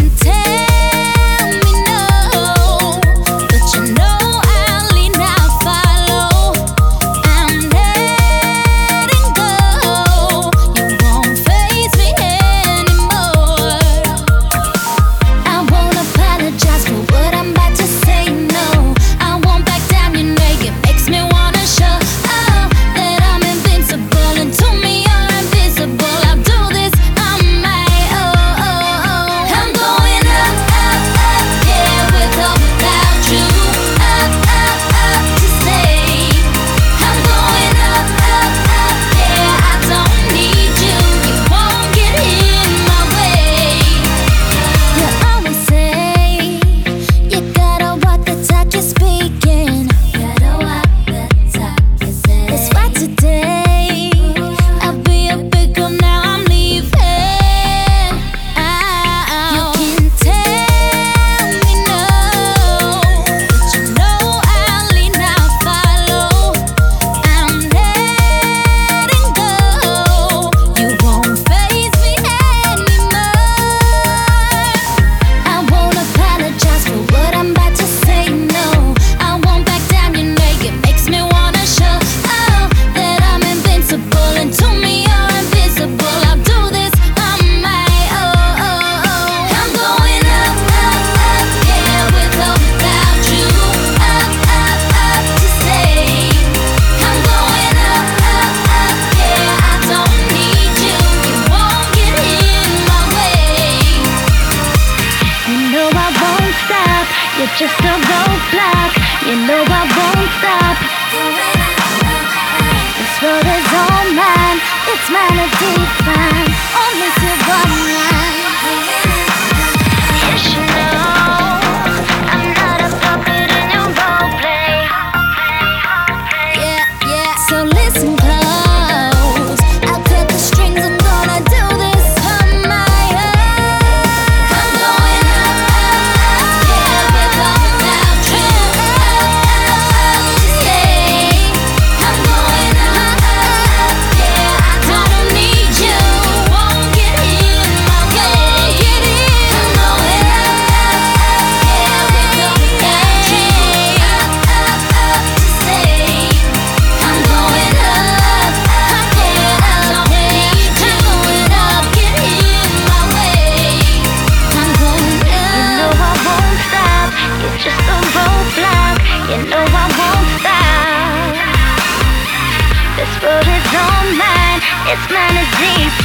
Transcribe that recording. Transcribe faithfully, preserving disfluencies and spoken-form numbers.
Just a roadblock, you know I won't stop. This world is all mine, it's mine to define. Only to one line. You should know I'm not a puppet in your role play. Yeah, yeah. So listen close, I'll cut the strings, I'm gonna do this on my own. I'm going up, up, yeah, without dream. Up, up, to stay. I'm going up, up, yeah, I don't need you. Won't get in my way. I'm going up, up, yeah, without dream. Up, up, to stay. I'm going up, up, yeah, I don't need you. I'm going up, get in my way. I'm going up. You know I won't stop. You're just a roadblock. You know I won't stop. This world is all mine. It's mine to define.